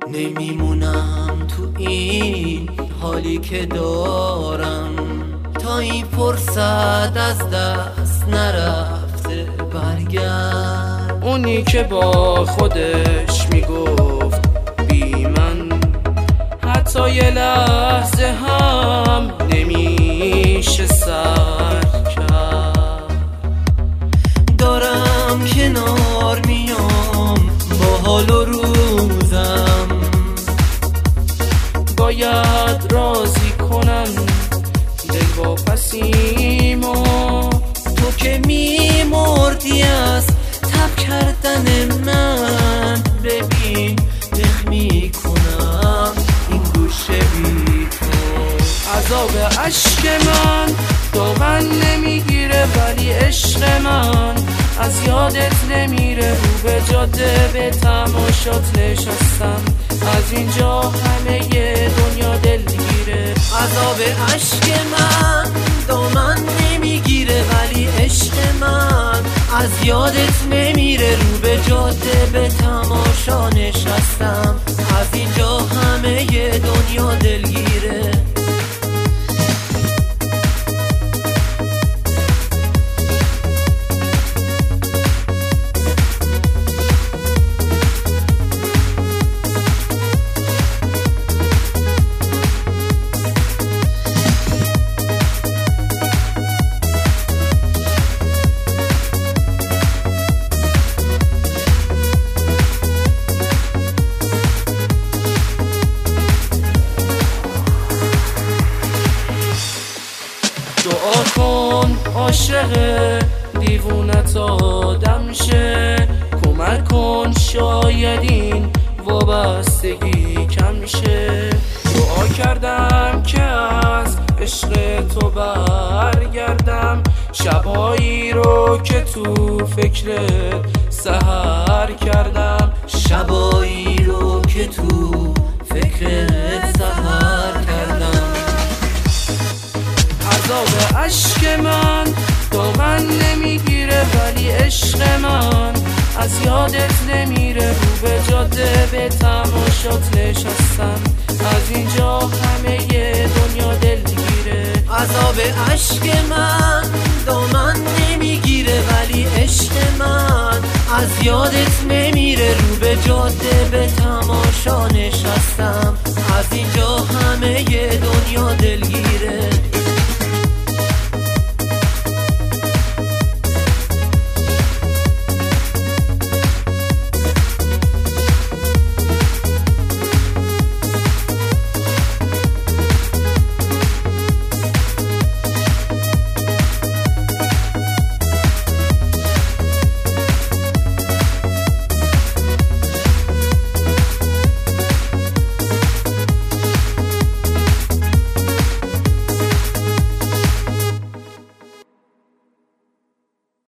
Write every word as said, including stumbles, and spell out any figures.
نمیمونم تو این حالی که دارم تا این فرصت از دست نرفته برگرد. اونی که با خودش میگفت بی من حتی یه لحظه هم نمیشه سر کرد. دارم کنار میام با حال و روزم، باید راضی کنن دل واپسیمو. تو که میمردی از تب کردن من، ببین نخ میکنم این گوشه بی تو. عذاب عشق من دامن نمیگیره ولی عشق من از یادت نمیره. رو به جاده به تماشات نشستم، از اینجا همه دنیا دلگیره. عذاب عشق من دامن نمیگیره ولی عشق من از یادت نمیره. رو به جاده به تماشا نشستم، از اینجا همه دنیا دلگیره. دعا کن عاشق دیوونت آدم شه، کمک کن شاید این وابستگی کم شه. دعا کردم که از عشق تو برگردم، شبایی رو که تو فکرت سحر کردم. شبایی رو که تو فکرت سحر کردم. عذاب عشق من دامن نمیگیره ولی عشق من از یادت نمیره. رو به جاده به تماشات نشستم، از اینجا همه دنیا دلگیره. عذاب عشق من دامن نمیگیره ولی عشق من از یادت نمیره. رو به جاده به تماشا نشستم، از اینجا همه دنیا دلگیره.